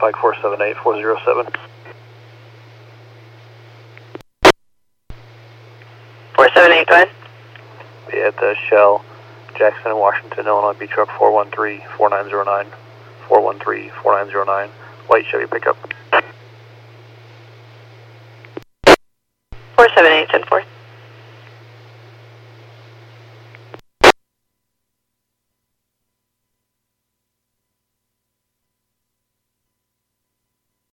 Mike 478, 407. 478, go ahead. Be at the Shell, Jackson and Washington, Illinois, B truck 413-4909, 413-4909, white Chevy pickup. 478, 10-4.